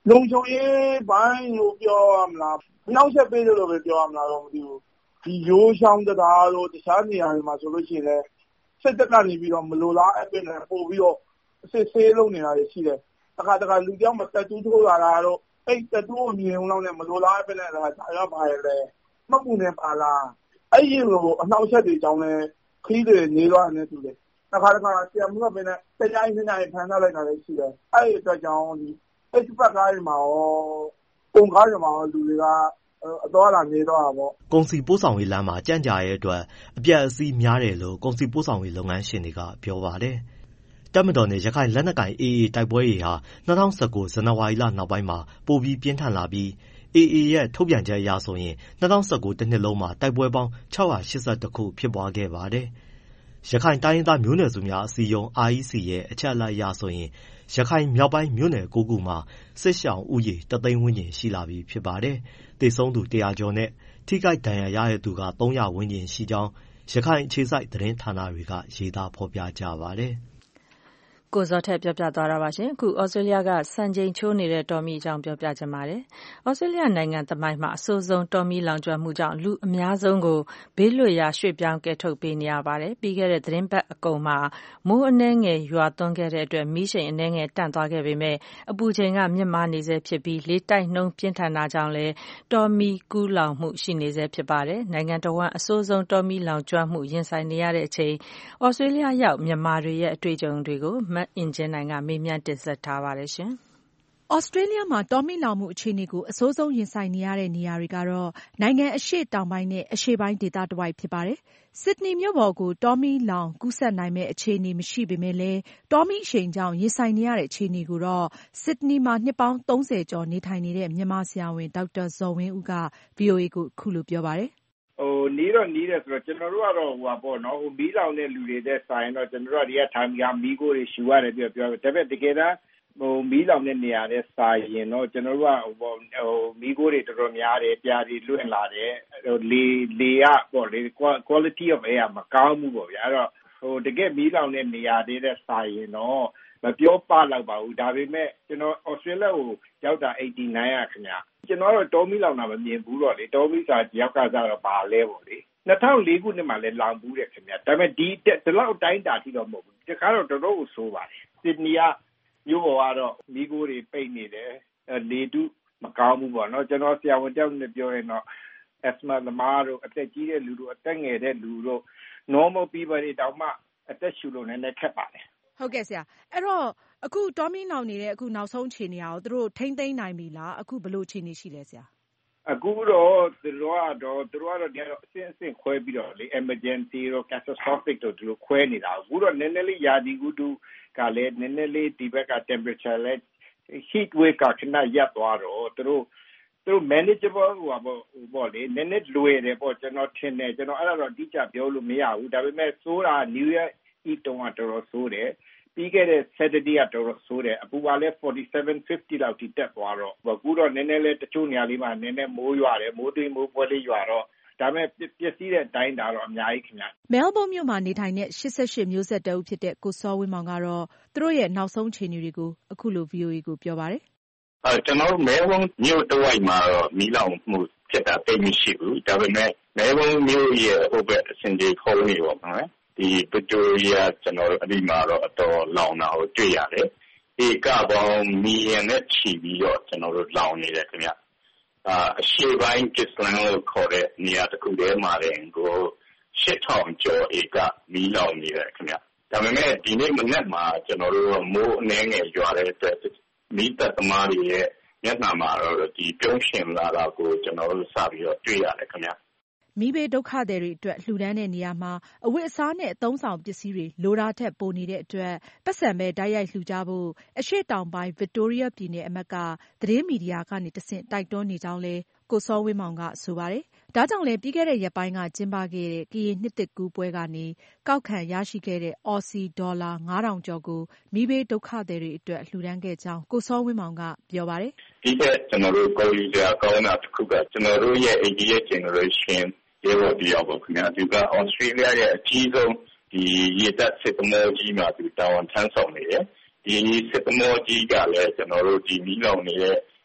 လုံခြုံရေးဘိုင်းလို့ပြောရမလားနှောက်ရက်ပေးတယ်လို့ပဲပြောရမလားတော့မသိဘူးဒီရိုးချောင်းတရားတို့တခြားနေရာတွေမှာဆိုလို့ရှိရင်လည်းစစ်တပ်ကနေပြီးတော့မလိုလားအပြင်နဲ့ပို့ပြီးတော့စစ်ဆေးလုပ်နေတာတွေရှိတယ်တခါတခါလူကြောင့်မတက်တူးထိုးလာတာတော့အဲ့တက်တူးကိုမြင်အောင်လောက်နဲ့မလိုလားအပြင်နဲ့ဒါရပါရဲ့လေမှတ်မှုနဲ့ပါလားအဲ့ဒီလိုအနှောက်ရက်တွေကြောင့်လည်းခီးတွေနေသွားတယ်တူတယ်တခါတခါဆရာမကပဲနဲ့တရားရင်းနဲ့ဖန်ထားလိုက်တာလည်းရှိတယ်အဲ့ဒီအတွက်ကြောင့်ဒီအဲ့ဒီပတ်ကားတွေမှာရောပုံကားတွေမှာရောလူတွေကအတော်လာနေတော့တာပေါ့ကုန်စီပို့ဆောင်ရေးလမ်းမှာကြန့်ကြာရဲ့အတွက်အပြတ်အစီးများတယ်လို့ကုန်စီပို့ဆောင်ရေးလုပ်ငန်းရှင်တွေကပြောပါတယ်တပ်မတော်နဲ့ရခိုင်လက်နက်ကိုင် အေအေ တိုက်ပွဲတွေဟာ၂၀၁၉ဇန်နဝါရီလနောက်ပိုင်းမှာပိုပြီးပြင်းထန်လာပြီး အေအေ ရဲ့ထုတ်ပြန်ချက်အရဆိုရင်၂၀၁၉တစ်နှစ်လုံးမှာတိုက်ပွဲပေါင်း၆၈၁ခုဖြစ်ပွားခဲ့ပါတယ်ရခိုင်တိုင်းရင်းသားမျိုးနွယ်စုများအစည်းအရုံး အာ အီ စီ ရဲ့အချက်အလက်အရဆိုရင်ရခိုင်မြောက်ပိုင်းမြို့နယ်၉ခုမှာစစ်ရှောင်ဦးရေတစ်သိန်းဝန်းကျင်ရှိလာပြီဖြစ်ပါတယ်။သေဆုံးသူတစ်ရာကျော်နဲ့ထိခိုက်ဒဏ်ရာရတဲ့သူကသုံးရာဝန်းကျင်ရှိကြောင်းရခိုင်အခြေစိုက်သတင်းဌာနတွေကရေးသားဖော်ပြကြပါတယ်။ကိုဇော်ထက်ပြောပြသွားတာပါရှင်အခုဩစတြေးလျကစံချိန်ချိုးနေတဲ့တော်မီအကြောင်းပြောပြချင်ပါတယ်ဩစတြေးလျနိုင်ငံသမိုင်းမှာအဆိုးဆုံးတော်မီလောင်ကျွမ်းမှုကြောင့်လူအများဆုံးကိုဘေးလွတ်ရာရွှေ့ပြောင်းကယ်ထုတ်ပေးနေရပါတယ်ပြီးခဲ့တဲ့သတင်းပတ်အကုန်မှာမိုးအနှဲငယ်ရွာသွန်းခဲ့တဲ့အတွက်မီးရှိန်အနှဲငယ်တန့်သွားခဲ့ပေမဲ့အပူချိန်ကမြင့်မားနေဆဲဖြစ်ပြီးလေတိုက်နှုန်းပြင်းထန်တာကြောင့်လည်းတော်မီကူးလောင်မှုရှိနေဆဲဖြစ်ပါတယ်နိုင်ငံတော်ဝန်အဆိုးဆုံးတော်မီလောင်ကျွမ်းမှုရင်ဆိုင်နေရတဲ့အချိန်ဩစတြေးလျရောက်မြန်မာတွေရဲ့အတွေ့အကြုံတွေကိုအင်ဂျင်နိုင်ကမေးမြန်းတင်ဆက်ထားပါတယ်ရှင်။ဩစတြေးလျမှာတောမီလောင်မှုအခြေအနေကိုအဆိုးဆုံးရင်ဆိုင်နေရတဲ့နေရာတွေကတော့နိုင်ငံအရှေ့တောင်ပိုင်းနဲ့အရှေ့ပိုင်းဒေသတစ်ဝိုက်ဖြစ်ပါတယ်။ဆစ်ဒနီမြို့ပေါ်ကိုတောမီလောင်ကူးစက်နိုင်မယ့်အခြေအနေမရှိပေမဲ့လည်းတောမီအရှိန်ကြောင့်ရင်ဆိုင်နေရတဲ့အခြေအနေကိုတော့ဆစ်ဒနီမှာနှစ်ပေါင်းသုံးဆယ်ကျော်နေထိုင်နေတဲ့မြန်မာဆရာဝန်ဒေါက်တာဇော်ဝင်းဦးက ဗွီအိုအေကိုအခုလိုပြောပါတယ်ဟိုနီးတော့နီးတယ်ဆိုတော့ကျွန်တော်တို့ကတော့ဟိုပါပေါ့နော်ဟိုမီးလောင်တဲ့လူတွေတဲ့ဆိုင်တော့ကျွန်တော်တို့ကဒီကထိုင်ပြီးမီးကိုတွေရှူရတယ်ပြောပြောဒါပေမဲ့တကယ်တမ်းဟိုမီးလောင်တဲ့နေရာတဲ့ဆိုင်ရင်တော့ကျွန်တော်တို့ကဟိုပေါ့ဟိုမီးကိုတွေတော်တော်များတယ်ပြာတွေလွင့်လာတယ်ဟိုလေလေရပေါ့လေ quality of air မကောင်းဘူးပေါ့ဗျာအဲ့တော့ဟိုတကယ်မီးလောင်တဲ့နေရာတဲ့ဆိုင်ရင်တော့မပြောပလောက်ပါဘူးဒါပေမဲ့ကျွန်တော်ဩစတြေးလျကိုရောက်တာeighty-nineရခင်ဗျာကျွန်တော်တို့တောမီလောင်တာမမြင်ဘူးတော့လေတောမီစာရောက်ကစားတော့ပါလဲပေါ့လေtwo thousand fourခုနှစ်မှာလည်းလောင်ဘူးတယ်ခင်ဗျာဒါပေမဲ့ဒီဒီလောက်တိုင်းတာထိတော့မဟုတ်ဘူးဒီခါတော့တော်တော်ကိုဆိုးပါတယ်ဆစ်ဒနီကမြို့ပေါ်ကတော့မီးကိုတွေပိတ်နေတယ်လေတုမကောင်းဘူးပေါ့နော်ကျွန်တော်ဆရာဝန်တယောက်နဲ့ပြောရင်တော့ asthma သမားတို့အသက်ကြီးတဲ့လူတို့အသက်ငယ်တဲ့လူတို့ normal people တွေတောင်မှအသက်ရှူလို့နည်းနည်းခက်ပါတယ်ဟုတ်ကဲ့ဆရာအဲ့တော့အခုတောမီလောင်နေတဲ့အခုနောက်ဆုံးအခြေအနေအောင်သူတို့ထိမ့်သိမ်းနိုင်ပြီလားအခုဘယ်လိုအခြေအနေရှိလဲဆရာအခုတော့သူတို့ကတော့သူတို့ကတော့ဒီတော့အစင်းအစင်းခွဲပြီးတော့လေ emergency တို့ catastrophic တို့သူတို့ခွဲနေတာအခုတော့နည်းနည်းလေးယာဒီကူတူကလည်းနည်းနည်းလေးဒီဘက်က temperature လဲ heat wave ကခဏရပ်သွားတော့သူတို့သူတို့ manageable ဟိုပါပေါ့လေနည်းနည်းလွယ်တယ်ပေါ့ကျွန်တော်ထင်တယ်ကျွန်တော်အဲ့ဒါတော့အတိအကျပြောလို့မရဘူးဒါပေမဲ့ဆိုးတာ New Year Eve တုန်းကတော်တော်ဆိုးတယ်ပြီးခဲ့တဲ့ Saturday ကတော်တော်ဆိုးတယ်အပူကလည်းforty-seven fiftyလောက်ထိတက်သွားတော့အခုတော့နည်းနည်းလေးတချို့နေရာလေးမှာနည်းနည်းမိုးရွာတယ်မိုးသိမ်းမိုးပွဲလေးရွာတော့ဒါပေမဲ့ပျက်စီးတဲ့အတိုင်းဒါတော့အများကြီးခင်ဗျမဲလ်ဘုန်းမြို့မှာနေထိုင်တဲ့eighty-eightမျိုးဆက်တအုပ်ဖြစ်တဲ့ကိုစောဝင်းမောင်ကတော့သူတို့ရဲ့နောက်ဆုံးအခြေအနေတွေကိုအခုလို ဗွီအိုအေ ကိုပြောပါတယ်အဲကျွန်တော်မဲလ်ဘုန်းမြို့တစ်ဝိုက်မှာတော့မီးလောင်မှုဖြစ်တာတိတ်မရှိဘူးဒါပေမဲ့မဲလ်ဘုန်းမြို့ရဲ့ဟိုဘက်အစင်ကြီးခုံးနေပေါ့နော်ဒီဗစ်တိုးရီးယားကျွန်တော်အဒီမှာတော့အတော်လောင်တာကိုတွေ့ရတယ်ဒီကပေါင်းမီလီယံနဲ့ချီပြီးတော့ကျွန်တော်တို့လောင်နေတယ်ခင်ဗျအာအရှေ့ပိုင်းကစ္စလန်လို့ခေါ်တဲ့နေရာတစ်ခုတည်းမှာလည်းကိုeight thousandကျော်ဧကမီးလောင်နေတယ်ခင်ဗျဒါပေမဲ့ဒီနေ့မနေ့မှာကျွန်တော်တို့မိုးအနှဲငယ်ရွာတဲ့အတွက်မီးတပ်သမားတွေရဲ့မျက်နှာမှာတော့ဒီပြုံးရှင်လာတာကိုကျွန်တော်တို့စပြီးတော့တွေ့ရတယ်ခင်ဗျမီးဘေးဒုက္ခသည်တွေအတွက်လှူဒန်းတဲ့နေရာမှာအဝတ်အစားနဲ့အသုံးဆောင်ပစ္စည်းတွေလိုတာထက်ပိုနေတဲ့အတွက်ပတ်စံပဲတိုက်ရိုက်လှူကြဖို့အရှေ့တောင်ပိုင်းဗစ်တိုးရီးယားပြည်နယ်အမတ်ကသတင်းမီဒီယာကနေတဆင့်တိုက်တွန်းနေကြောင်းလည်းကိုစောဝင်းမောင်ကဆိုပါတယ်။ဒါကြောင့်လည်းပြီးခဲ့တဲ့ရက်ပိုင်းကကျင်းပခဲ့တဲ့ကရင်နှစ်သစ်ကူးပွဲကနေကောက်ခံရရှိခဲ့တဲ့အော်စီဒေါ်လာfive thousandကျော်ကိုမီးဘေးဒုက္ခသည်တွေအတွက်လှူဒန်းခဲ့ကြောင်းကိုစောဝင်းမောင်ကပြောပါတယ်။ဒီကကျွန်တော်တို့ကိုယူစရာကောင်းတာတစ်ခုကကျွန်တော်တို့ရဲ့ eighty-eight generationရေပေါ်တယောက်ပေါ့ခင်ဗျာဒီကဩစတြေးလျရဲ့အကြီးဆုံးဒီရေတပ်စစ်သမောကြီးမှာသူတာဝန်ထမ်းဆောင်နေတယ်ဒီစစ်သမောကြီးကလည်းကျွန်တော်တို့ဒီမီးလောင်နေတဲ့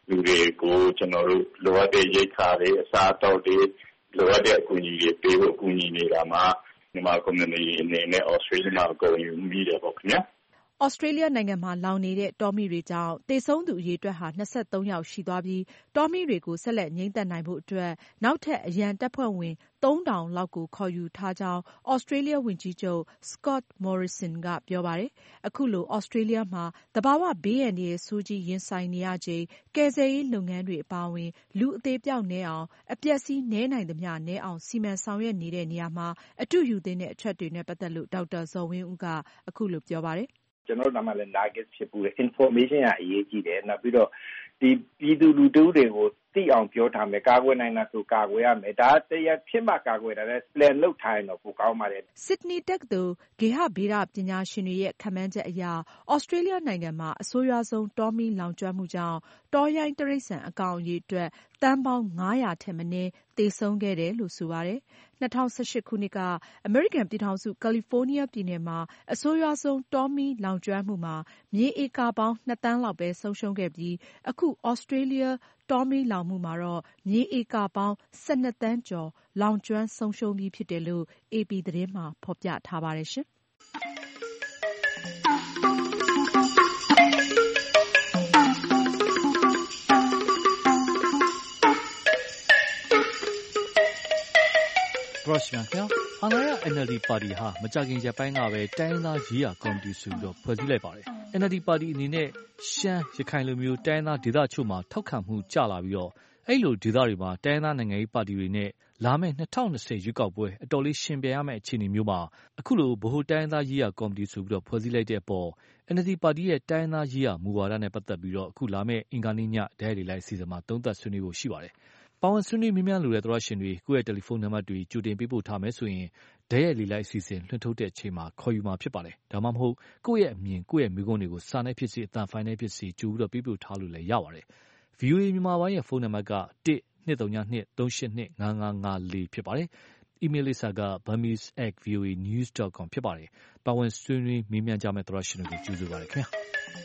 လူတွေကိုကျွန်တော်တို့လိုအပ်တဲ့ရိတ်ခါတွေအစားအသောက်တွေလိုအပ်တဲ့အကူအညီတွေပေးဖို့အကူအညီနေတာမှာမြန်မာ community အနေနဲ့ Australia မှာအကူအညီမိတယ်ပေါ့ခင်ဗျာဩစတြေးလျနိုင်ငံမှာလောင်နေတဲ့တောမီးတွေကြောင့်သေဆုံးသူအရေအတွက်ဟာ၂၃ယောက်ရှိသွားပြီးတောမီးတွေကိုဆက်လက်ငြိမ်းသတ်နိုင်ဖို့အတွက်နောက်ထပ်အရန်တပ်ဖွဲ့ဝင်သုံးထောင်လောက်ကိုခေါ်ယူထားကြောင်းဩစတြေးလျဝန်ကြီးချုပ် Scott Morrison ကပြောပါတယ်။အခုလိုဩစတြေးလျမှာသဘာဝဘေးအန္တရာယ်ဆိုးကြီးရင်ဆိုင်နေရချိန်ကယ်ဆယ်ရေးလုပ်ငန်းတွေအပါအဝင်လူအသေအပျောက်နည်းအောင်အပျက်စီးနည်းနိုင်သမျှနည်းအောင်စီမံဆောင်ရွက်နေတဲ့နေရာမှာအတုယူသင့်တဲ့အချက်တွေနဲ့ပတ်သက်လို့ဒေါက်တာဇော်ဝင်းဦးကအခုလိုပြောပါတယ်။ကျွန်တော်တို့ကလည်း target ဖြစ်ပူတယ် information ကအရေးကြီးတယ်နောက်ပြီးတော့ဒီပြည်သူလူထုတွေကိုသိအောင်ပြောထားမယ်ကာကွယ်နိုင်တာဆိုကာကွယ်ရမယ်ဒါတရားဖြစ်မှကာကွယ်တာလဲ plan လုပ်ထားရင်တော့ပိုကောင်းပါတယ်ဆစ်ဒနီတက္ကသိုလ်ဂေဟဗေဒပညာရှင်တွေရဲ့ခန့်မှန်းချက်အရဩစတြေးလျနိုင်ငံမှာအဆိုးရွားဆုံးတောမီးလောင်ကျွမ်းမှုကြောင့်တောရိုင်းတိရစ္ဆာန်အကောင်အရေအတွက်တန်းပေါင်းငါးရာထက်မနည်းသေဆုံးခဲ့တယ်လို့ဆိုပါတယ်။၂၀၁၈ခုနှစ်ကအမေရိကန်ပြည်ထောင်စုကယ်လီဖိုးနီးယားပြည်နယ်မှာအဆိုးရွားဆုံးတောမီးလောင်ကျွမ်းမှုမှာမြေဧကပေါင်းနှစ်သန်းလောက်ပဲဆုံးရှုံးခဲ့ပြီးအခုဩစတြေးလျတောမီးလောင်မှုမှာတော့မြေဧကပေါင်း၁၂သန်းကျော်လောင်ကျွမ်းဆုံးရှုံးပြီးဖြစ်တယ်လို့ အေပီ သတင်းမှာဖော်ပြထားပါတယ်ရှင်။ Brushman ခင်ဗျာအာဏာရ N L D ပါတီဟာမကြခင်ရက်ပိုင်းကပဲတိုင်းရင်းသားရေးရာကော်မတီဆိုပြီးတော့ဖွဲ့စည်းလိုက်ပါတယ်။ N L D ပါတီအနေနဲ့ရှမ်းရခိုင်လိုမျိုးတိုင်းရင်းသားဒေသချို့မှာထောက်ခံမှုကျလာပြီးတော့အဲ့လိုဒေသတွေမှာတိုင်းရင်းသားနိုင်ငံရေးပါတီတွေနဲ့လာမယ့်၂၀၂၀ရွေးကောက်ပွဲအတော်လေးရှင်ပြိုင်ရမယ့်အခြေအနေမျိုးမှာအခုလိုဗဟိုတိုင်းရင်းသားရေးရာကော်မတီဆိုပြီးတော့ဖွဲ့စည်းလိုက်တဲ့အပေါ် N L D ပါတီရဲ့တိုင်းရင်းသားရေးရာမူဝါဒနဲ့ပတ်သက်ပြီးတော့အခုလာမယ့်အင်္ဂါနေ့ညဒဲရီလိုက်စီစဉ်မှာသုံးသပ်ဆွေးနွေးဖို့ရှိပါတယ်။ပါဝင်ဆွေးနွေးမြန်းလို့တဲ့သောရရှင်တွေကိုယ့်ရဲ့တယ်လီဖုန်းနံပါတ်တွေကြိုတင်ပေးပို့ထားမယ်ဆိုရင်ဒဲရဲ့လီလိုက်အစီအစဉ်လွှင့်ထုတ်တဲ့အချိန်မှာခေါ်ယူမှာဖြစ်ပါတယ်။ဒါမှမဟုတ်ကိုယ့်ရဲ့အမြင်ကိုယ့်ရဲ့မိကုံးတွေကိုစာနဲ့ဖြစ်စေအသံဖိုင်နဲ့ဖြစ်စေကြိုပြီးတော့ပေးပို့ထားလို့လည်းရပါတယ်။ V O A မြန်မာပိုင်းရဲ့ဖုန်းနံပါတ်ကတစ် နှစ် သုံး နှစ် သုံး ရှစ် နှစ် ငါး ငါး ငါး လေးဖြစ်ပါတယ်။ အီးမေးလ်လိပ်စာက burmese at v o a news dot com ဖြစ်ပါတယ်။ပါဝင်ဆွေးနွေးမေးမြန်းကြမယ့်သောရရှင်တွေကိုကြိုဆိုပါရစေခင်ဗျာ။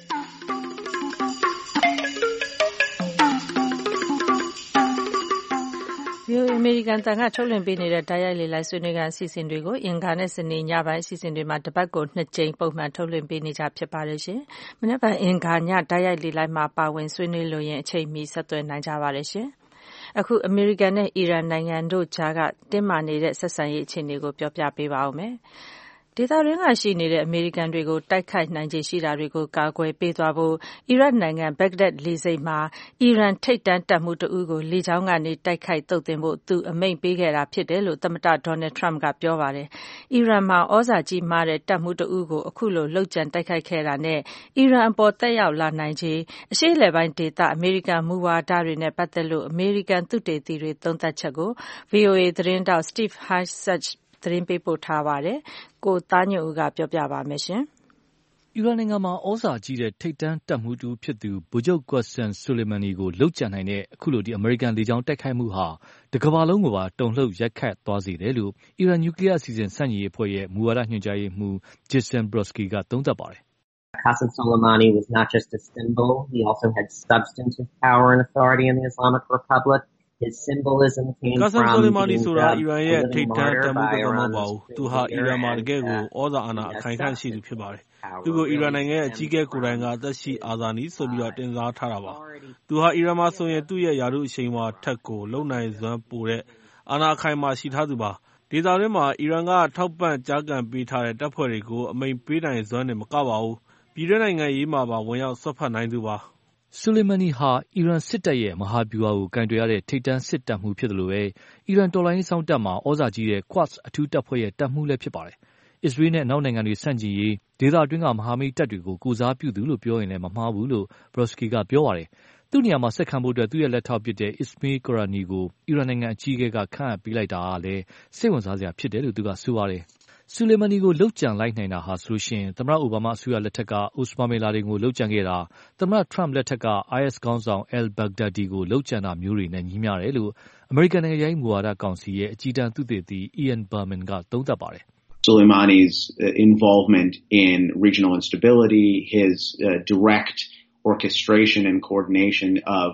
ဗွီအိုအေ အမေရိကန်အသံကထုတ်လွှင့်ပေးနေတဲ့တိုက်ရိုက်လေလံဆွေးနွေးခန်းအစီအစဉ်တွေကိုအင်္ဂါနဲ့စနေညပိုင်းအစီအစဉ်တွေမှာတပတ်ကိုနှစ်ကြိမ်ပုံမှန်ထုတ်လွှင့်ပေးနေကြဖြစ်ပါတယ်ရှင်။မနက်ဖြန်အင်္ဂါညတိုက်ရိုက်လေလံမှာပါဝင်ဆွေးနွေးလို့ရင်အချိန်မီဆက်သွယ်နိုင်ကြပါတယ်ရှင်။အခုအမေရိကန်နဲ့အီရန်နိုင်ငံတို့ကြားကတင်းမာနေတဲ့ဆက်ဆံရေးအခြေအနေကိုပြောပြပေးပါဦးမယ်။ဒေသတွင်းကရှိနေတဲ့အမေရိကန်တွေကိုတိုက်ခိုက်နိုင်ခြေရှိတာတွေကိုကာကွယ်ပေးသွားဖို့အီရတ်နိုင်ငံဘဂ္ဂဒက်လေဆိပ်မှာအီရန်ထိပ်တန်းတပ်မှူးတဦးကိုလေကြောင်းကနေတိုက်ခိုက်သုတ်သင်ဖို့သူအမိန့်ပေးခဲ့တာဖြစ်တယ်လို့သမ္မတဒေါ်နယ်ထရမ့်ကပြောပါတယ်။အီရန်မှာဩဇာကြီးမားတဲ့တပ်မှူးတဦးကိုအခုလိုလှုပ်ကြံတိုက်ခိုက်ခဲ့တာနဲ့အီရန်အပေါ်သက်ရောက်လာနိုင်ခြေအရှေ့အလယ်ပိုင်းဒေသအမေရိကန်မူဝါဒတွေနဲ့ပတ်သက်လို့အမေရိကန်သုတေသီတွေသုံးသပ်ချက်ကို V O A သတင်းတောက် Steve Hatchသတင်းပေးပို့ထားပါတယ်။ကိုသားညွန့်ဦးကပြောပြပါမယ်ရှင်။အီရန်နိုင်ငံမှာဩဇာကြီးတဲ့ထိပ်တန်းတပ်မှူးတူဖြစ်သူဗိုလ်ချုပ် Qasem Soleimani ကိုလှုပ်ကြံနိုင်တဲ့အခုလိုဒီအမေရိကန်လေကြောင်းတိုက်ခိုက်မှုဟာတကမ္ဘာလုံးကိုပါတုန်လှုပ်ရိုက်ခတ်သွားစေတယ်လို့အီရန်နျူကလီးယားအစီအစဉ်ဆန့်ကျင်ရေးအဖွဲ့ရဲ့မူဝါဒညွှန်ကြားရေးမှူး Jason Brodsky ကသုံးသပ်ပါတယ်။ Qasem Soleimani was not just a symbol, he also had substantive power and authority in the Islamic Republic.His symbolism came from Qasem Soleimani ဆိုတာအီရန်ရဲ့ထိပ်တန်းတပ်မှူးကတော့မဟုတ်ပါဘူး။သူဟာအီရန်မှာတကယ်ကိုဩဇာအာဏာအခိုင်အခံ့ရှိသူဖြစ်ပါတယ်။သူကိုအီရန်နိုင်ငံရဲ့အကြီးအကဲကိုယ်တိုင်ကအသက်ရှိအာဇာနည်ဆိုပြီးတော့တင်စားထားတာပါ။သူဟာအီရန်မှာဆိုရင်သူ့ရဲ့ယာတုအရှိန်အဝါထက်ကိုလုံနိုင်စွမ်းပိုတဲ့အာဏာအခိုင်အမာရှိထားသူပါ။ဒေသတွင်းမှာအီရန်ကထောက်ပံ့ကြားကန်ပေးထားတဲ့တပ်ဖွဲ့တွေကိုအမိန့်ပေးနိုင်စွမ်းနဲ့မကပါဘူး။ပြည်တွင်းနိုင်ငံရေးမှာပါဝင်ရောက်စွက်ဖက်နိုင်သူပါ။Soleimani ဟာအီရန်စစ်တပ်ရဲ့မဟာဗျူဟာကိုကင်တွယ်ရတဲ့ထိပ်တန်းစစ်တပ်မှူးဖြစ်တယ်လို့ပဲအီရန်တော်လှန်ရေးစောင့်တပ်မှာဩဇာကြီးတဲ့ Quds အထူးတပ်ဖွဲ့ရဲ့တပ်မှူးလည်းဖြစ်ပါတယ်။အစ္စရေးနဲ့နောက်နိုင်ငံတွေဆန့်ကျင်ရေးဒေသတွင်းကမဟာမိတ်တပ်တွေကိုကိုစားပြုသူလို့ပြောရင်လည်းမမှားဘူးလို့ Brodsky ကပြောပါတယ်။သူ့နေရာမှာဆက်ခံဖို့အတွက်သူ့ရဲ့လက်ထောက်ဖြစ်တဲ့ Ismail Qaani ကိုအီရန်နိုင်ငံအကြီးအကဲကခန့်အပ်ပေးလိုက်တာကလည်းစိတ်ဝင်စားစရာဖြစ်တယ်လို့သူကဆိုပါတယ်။ Soleimani ကိုလှုပ်ကြံလိုက်နိုင်တာဟာဆိုရင်သမ္မတအိုဘားမားအစိုးရလက်ထက်ကအိုစမာဘင်လာဒင်ကိုလှုပ်ကြံခဲ့တာသမ္မတထရမ့်လက်ထက်က I S ခေါင်းဆောင် al-Baghdadi ကိုလှုပ်ကြံတာမျိုးတွေနဲ့ညီမျှတယ်လို့အမေရိကန်နိုင်ငံရေးမူဝါဒကောင်စီရဲ့အကြီးတန်းသုတေသီ Ian Berman ကသုံးသပ်ပါတယ်။ Soleimani's involvement in regional instability, his uh, direct orchestration and coordination of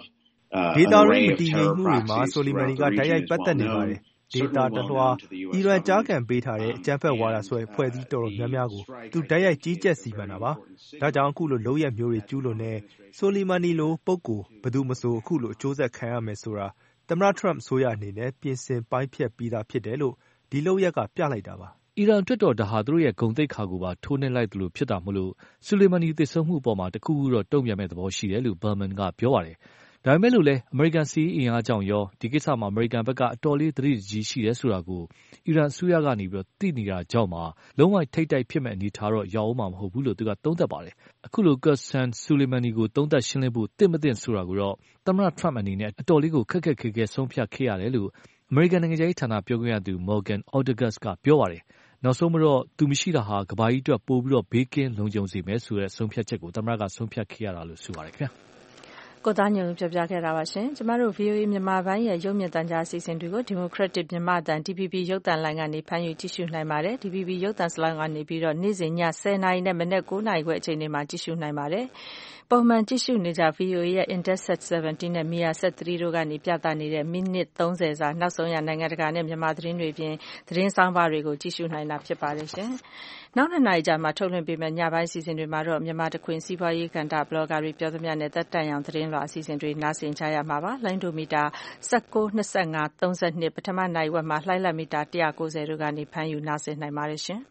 uh, ဒေ an တာရင်း array မ of တည်ငြိမ် terror မှုတွေမှာ proxies ဆိုလီမန် throughout နီ the ကတိုက် region ရိုက် is ပတ်သက် well နေပါတ known, ယ်။ ဒေတာ certainly တ well လွှာ known to the အီ U S ရန်ကြားခံ government. ပေးထားတဲ့ အကြမ်းဖက်ဝါဒစွဲအဖွဲ့အစည်းတော်တော်များများကိုသူတိုက်ရိုက်ကြီးကြပ်စီမံတာပါ။ဒါကြောင့်အခုလိုလုပ်ရပ်မျိုးတွေကျူးလွန်တဲ့ဆိုလီမန်နီလိုပုဂ္ဂိုလ်ဘယ်သူမဆိုအခုလိုအကျိုးဆက်ခံရမယ်ဆိုတာသမ္မတ Trump အစိုးရအနေနဲ့ပြင်ဆင်ပိုင်းဖြတ်ပြီးသားဖြစ်တယ်လို့ဒီလုပ်ရပ်ကပြလိုက်တာပါ။အီရန်အတွက်တော့ဒါဟာသူတို့ရဲ့ဂုဏ်သိက္ခာကိုပါထိုးနှက်လိုက်သလိုဖြစ်တာမို့လို့ဆူလေမာနီသေဆုံးမှုအပေါ်မှာတခုခုတော့တုံ့ပြန်မဲ့သဘောရှိတယ်လို့ Berman ကပြောပါတယ်။ဒါပေမဲ့လို့လည်းအမေရိကန်စစ်ရေးအင်အားကြောင့်ရောဒီကိစ္စမှာအမေရိကန်ဘက်ကအတော်လေးသတိကြီးရှိတယ်ဆိုတာကိုအီရန်အစိုးရကနေပြီးတော့သိနေတာကြောင့်မှလုံးဝထိတ်တိုက်ဖြစ်မဲ့အနေထားတော့ရောက်အောင်မှာမဟုတ်ဘူးလို့သူကသုံးသပ်ပါတယ်။အခုလို Qasem Soleimani ကိုသုံးသပ်ရှင်းလင်းဖို့တင့်မတင့်ဆိုတာကိုတော့သမ္မတ Trump အနေနဲ့အတော်လေးကိုခက်ခက်ခဲခဲဆုံးဖြတ်ခဲ့ရတယ်လို့အမေရိကန်နိုင်ငံခြားရေးဌာနပြောခွင့်ရသူ Morgan Ortagus ကပြောပါတယ်။နောက်ဆုံးမှာတော့သူမရှိတာဟာကမ္ဘာကြီးအတွက်ပိုပြီးတော့ဘေးကင်းလုံခြုံစေမယ်ဆိုတဲ့ဆုံးဖြတ်ချက်ကိုသမ္မတကဆုံးဖြတ်ခဲ့ရတာလို့ဆိုပါတယ်ခင်ဗျာ။ကိုသားညွန့်ပြောပြခဲ့တာပါရှင်ကျမတို့ V O A မြန်မာပိုင်းရဲ့ရုပ်မြင်သံကြားအစီအစဉ်တွေကို Democratic မြန်မာအသံ D B B ရုပ်သံလိုင်းကနေဖမ်းယူကြည့်ရှုနိုင်ပါတယ် D B B ရုပ်သံစလိုင်းကနေပြီးတော့နေ့စဉ်ညဆယ်နာရီနဲ့မနက်ကိုးနာရီခွဲအချိန်တွေမှာကြည့်ရှုနိုင်ပါတယ်ပုံမှန်ကြည့်ရှုနေကြ V O A ရဲ့ Intelsat seventeen နဲ့ Measat three တို့ကနေပြသနေတဲ့မိနစ်သုံးဆယ်စာနောက်ဆုံးရနိုင်ငံတကာနဲ့မြန်မာသတင်းတွေပြင်သတင်းဆောင်ပါတွေကိုကြည့်ရှုနိုင်တာဖြစ်ပါတယ်ရှင်နောက်နှစ်နာရီကြာမှထုတ်လွှင့်ပေးမယ့်ညပိုင်းအစီအစဉ်တွေမှာတော့မြန်မာတခွင်စီးပွားရေးကဏ္ဍဘလော့ဂါတွေပြောသမျှနဲ့သက်တမ်းအောင်သတင်းလွှာအစီအစဉ်တွေနားဆင်ကြရမှာပါလိုင်းဒိုမီတာnineteen, twenty-five, thirty-twoပထမနိုင်ဝက်မှာလှိုင်းလက်မီတာone ninetyတို့ကနေဖမ်းယူနားဆင်နိုင်ပါတယ်ရှင်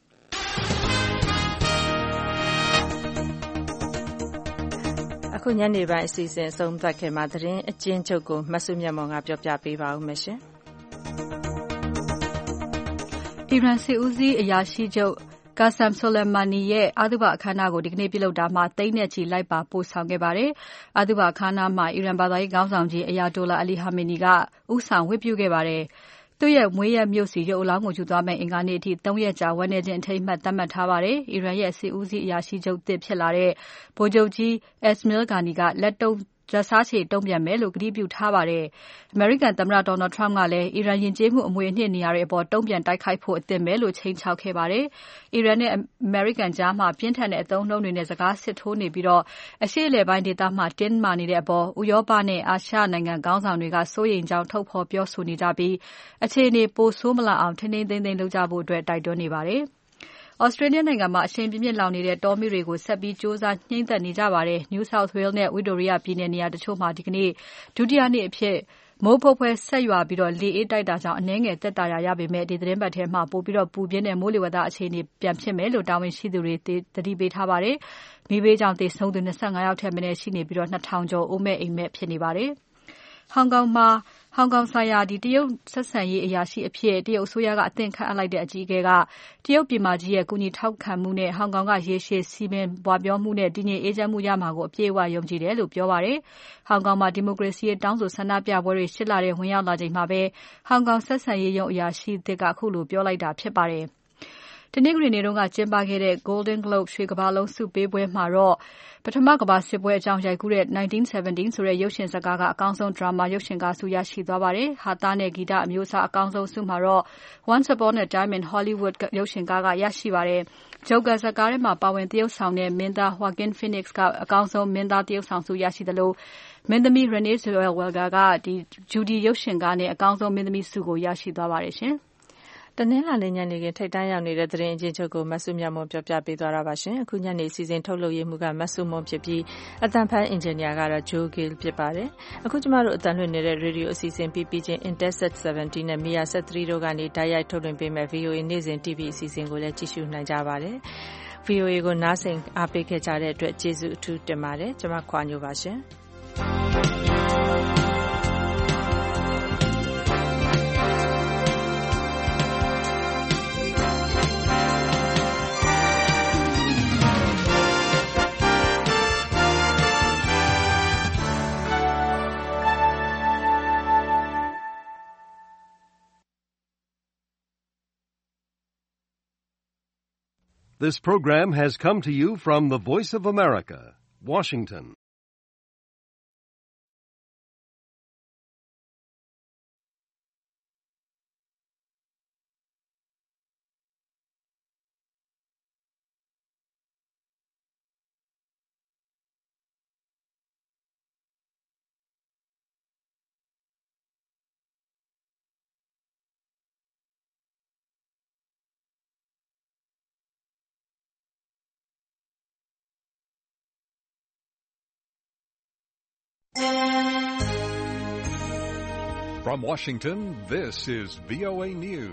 အခုညနေပိုင်းအစီအစဉ်အဆုံးသတ်ခင်မှာသတင်းအကျဉ်းချုပ်ကိုမဆုမြတ်မောင်ကပြောပြပေးပါဦးမယ်ရှင်အီရန်စစ်ဦးစီးအရာရှိချုပ် Qasem Soleimani ရဲ့အသုဘအခမ်းအနားကိုဒီကနေ့ပြုလုပ်တာမှာသိန်းနဲ့ချီလိုက်ပါပို့ဆောင်ခဲ့ပါတယ်။အသုဘအခမ်းအနားမှာအီရန်ဘာသာရေးခေါင်းဆောင်ကြီး Ayatollah Ali Khamenei ကဦးဆောင်ဝတ်ပြုခဲ့ပါတယ်။သူ့ရဲ့မွေးရပ်မြို့စီရုပ်အလောင်းကိုယူသွားမယ့်အင်္ဂါနေ့အထိသုံးရက်ကြာဝတ်နေခြင်းအထိမ်းအမှတ်သတ်မှတ်ထားပါတယ်။အီရန်ရဲ့စစ်ဦးစီးအရာရှိချုပ်သစ်ဖြစ်လာတဲ့ဗိုလ်ချုပ်ကြီး Esmail Ghani ကလက်တုံးလက်စားချေတုံ့ပြန်မယ်လို့ကတိပြုထားပါတယ်။အမေရိကန်သမ္မတ Donald Trump ကလည်းအီရန်ယဉ်ကျေးမှုအမွေအနှစ်နေရာတွေအပေါ်တုံ့ပြန်တိုက်ခိုက်ဖို့အသင့်ပဲလို့ချိန်ချောက်ခဲ့ပါတယ်။အီရန်နဲ့အမေရိကန်ကြားမှာပြင်းထန်တဲ့အသုံးအနှုန်းတွေနဲ့စကားစစ်ထိုးနေပြီးအရှေ့အလယ်ပိုင်းဒေသမှာတင်းမာနေတဲ့အပေါ်ဥရောပနဲ့အာရှနိုင်ငံခေါင်းဆောင်တွေကစိုးရိမ်ကြောင်းထုတ်ဖော်ပြောဆိုနေကြပြီးအခြေအနေပိုဆိုးမလာအောင်ထိန်းထိန်းသိမ်းသိမ်းလုပ်ကြဖို့အတွက်တိုက်တွန်းနေပါတယ်။ Australia နိုင်ငံမှာအရှိန်ပြင်းပြင်းလောင်နေတဲ့တောမီးတွေကိုဆက်ပြီးကြိုးစားငြှိမ်းသတ်နေကြပါတယ်။ New South Wales နဲ့ Victoria ပြည်နယ်နေရာတချို့မှာဒီကနေ့ဒုတိယနေ့အဖြစ်မိုးဖွဲဖွဲဆက်ရွာပြီးလေအေးတိုက်တာကြောင့်အနည်းငယ်သက်သာရာရပေမဲ့ဒီသတင်းပတ်ထဲမှာပိုပြီးပူပြင်းတဲ့မိုးလေဝသအခြေအနေပြန်ဖြစ်မယ်လို့တာဝန်ရှိသူတွေသတိပေးထားပါတယ်။မီးဘေးကြောင့်သေဆုံးသူtwenty-fiveယောက်ထက်မနည်းရှိနေပြီးtwo thousandကျော်အိုးမဲ့အိမ်မဲ့ဖြစ်နေပါတယ်။ဟောင်ကောင်မှာဟောင်ကောင်ဆိုင်ရာဒီတရုတ်ဆက်ဆံရေးအရာရှိအဖြစ်တရုတ်အစိုးရကအသင်ခန့်အပ်လိုက်တဲ့အကြီးအကဲကတရုတ်ပြည်မကြီးရဲ့ကူညီထောက်ခံမှုနဲ့ဟောင်ကောင်ကရေရှည်စီမံပွားပြောမှုနဲ့တည်ငြိမ်အေးချမ်းမှုရမှာကိုအပြည့်အဝယုံကြည်တယ်လို့ပြောပါတယ်။ဟောင်ကောင်မှာဒီမိုကရေစီရေးတောင်းဆိုဆန္ဒပြပွဲတွေရှစ်လထဲဝင်ရောက်လာချိန်မှာပဲဟောင်ကောင်ဆက်ဆံရေးရုံးအရာရှိသစ်ကအခုလိုပြောလိုက်တာဖြစ်ပါတယ်။တနင်္ဂနွေနေ့တုန်းကကျင်းပခဲ့တဲ့ Golden Globe ရွှေကမ္ဘာလုံးဆုပေးပွဲမှာတော့ပထမကမ္ဘာစစ်ပွဲအကြောင်းရိုက်ကူးတဲ့nineteen seventeenဆိုတဲ့ရုပ်ရှင်ဇာတ်ကားကအကောင်းဆုံးဒရာမာရုပ်ရှင်ကားဆုရရှိသွားပါတယ်။ဟာသားနဲ့ဂီတအမျိုးအစားအကောင်းဆုံးဆုမှာတော့ Once Upon a Time in Hollywood ရုပ်ရှင်ကားကရရှိပါတယ်။ Joker ဇာတ်ကားထဲမှာပါဝင်သရုပ်ဆောင်တဲ့မင်းသား Joaquin Phoenix ကအကောင်းဆုံးမင်းသားသရုပ်ဆောင်ဆုရရှိသလိုမင်းသမီး Renee Zellweger က Judy ရုပ်ရှင်ကားနဲ့အကောင်းဆုံးမင်းသမီးဆုကိုရရှိသွားပါတယ်ရှင်။တနင်္လာနေ့ညနေခင်းထိပ်တန်းရောက်နေတဲ့သတင်းအကျဉ်းချုပ်ကိုမဆုမြတ်မွန်ပြောပြပေးသွားတာပါရှင်အခုညနေစီစဉ်ထုတ်လုပ်ရေးမှုကမဆုမွန်ဖြစ်ပြီးအတန်ဖန်အင်ဂျင်နီယာကတော့ Joe Gill ဖြစ်ပါတယ်အခုကျမတို့အတန်လွှင့်နေတဲ့ radio အစီအစဉ်ပြီးပြီးချင်း Intelsat seventeen နဲ့ Measat threeတို့ကနေတိုက်ရိုက်ထုတ်လွှင့်ပေးမဲ့ V O A နေ့စဉ် T V အစီအစဉ်ကိုလည်းကြည့်ရှုနိုင်ကြပါတယ် V O A ကိုနားဆင်အားပေးခဲ့ကြတဲ့အတွက်ကျေးဇူးအထူးတင်ပါတယ်ကျမခွာညိုပါရှင် This program has come to you from the Voice of America, Washington. From Washington, this is V O A News.